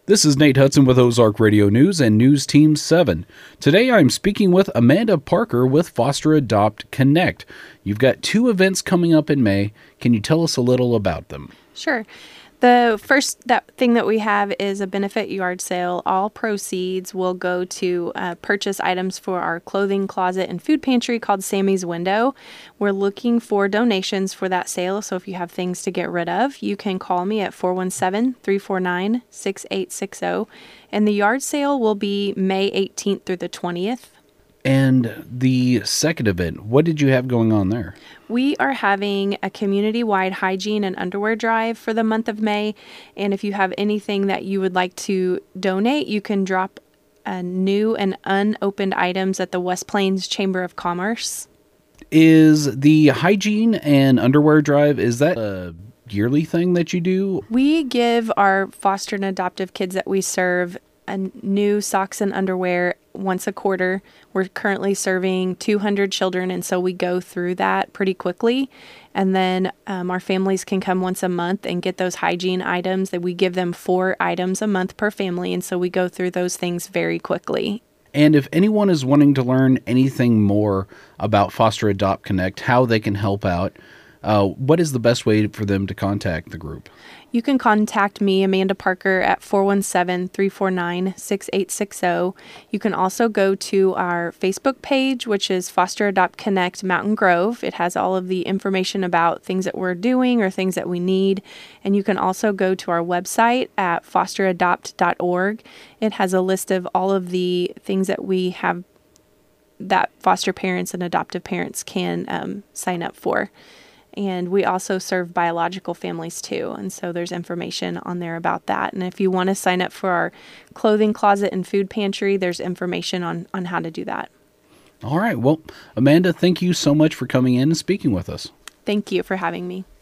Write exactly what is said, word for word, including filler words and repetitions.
This is Nate Hudson with Ozark Radio News and News Team seven. Today I'm speaking with Amanda Parker with Foster Adopt Connect. You've got two events coming up in May. Can you tell us a little about them? Sure. The first that thing that we have is a benefit yard sale. All proceeds will go to uh, purchase items for our clothing closet and food pantry called Sammy's Window. We're looking for donations for that sale, so if you have things to get rid of, you can call me at four one seven, three four nine, six eight six zero. And the yard sale will be May eighteenth through the twentieth. And the second event, what did you have going on there? We are having a community-wide hygiene and underwear drive for the month of May. And if you have anything that you would like to donate, you can drop uh, new and unopened items at the West Plains Chamber of Commerce. Is the hygiene and underwear drive, is that a yearly thing that you do? We give our foster and adoptive kids that we serve a new socks and underwear once a quarter. We're currently serving two hundred children, and so we go through that pretty quickly. And then um, our families can come once a month and get those hygiene items that we give them four items a month per family. And so we go through those things very quickly. And if anyone is wanting to learn anything more about Foster Adopt Connect, how they can help out, uh, what is the best way for them to contact the group? You can contact me, Amanda Parker, at four one seven, three four nine, six eight six zero. You can also go to our Facebook page, which is Foster Adopt Connect Mountain Grove. It has all of the information about things that we're doing or things that we need. And you can also go to our website at foster adopt dot org. It has a list of all of the things that we have that foster parents and adoptive parents can um, sign up for. And we also serve biological families too. And so there's information on there about that. And if you want to sign up for our clothing closet and food pantry, there's information on, on how to do that. All right. Well, Amanda, thank you so much for coming in and speaking with us. Thank you for having me.